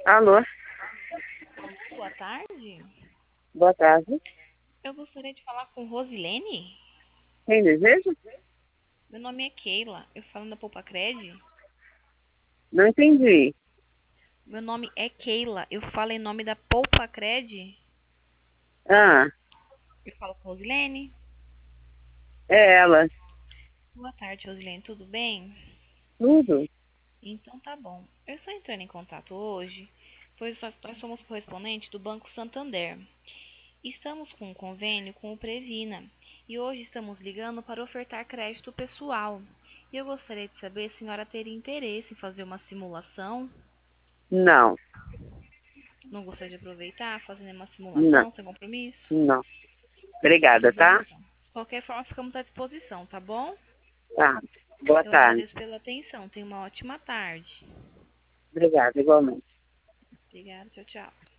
Alô, Boa tarde. boa tarde. Eu gostaria de falar com Rosilene. Quem deseja? Meu nome é Keila. Eu falo da Poupa Cred. Não entendi. Meu nome é Keila. Eu falo em nome da Poupa Cred. Ah, Eu falo com Rosilene. é ela. Boa tarde, Rosilene. Tudo bem? Tudo? Então tá bom. Eu estou entrando em contato hoje, pois nós somos correspondentes do Banco Santander. Estamos com um convênio com o Previna e hoje estamos ligando para ofertar crédito pessoal. E eu gostaria de saber se a senhora teria interesse em fazer uma simulação. Não, Não gostaria de aproveitar, fazendo uma não, simulação sem compromisso? não. Obrigada, Tudo bem, tá? então. De qualquer forma, ficamos à disposição, tá bom? Tá. Boa Eu tarde. agradeço pela atenção. Tenha uma ótima tarde. Obrigada, igualmente. Obrigada, tchau, tchau.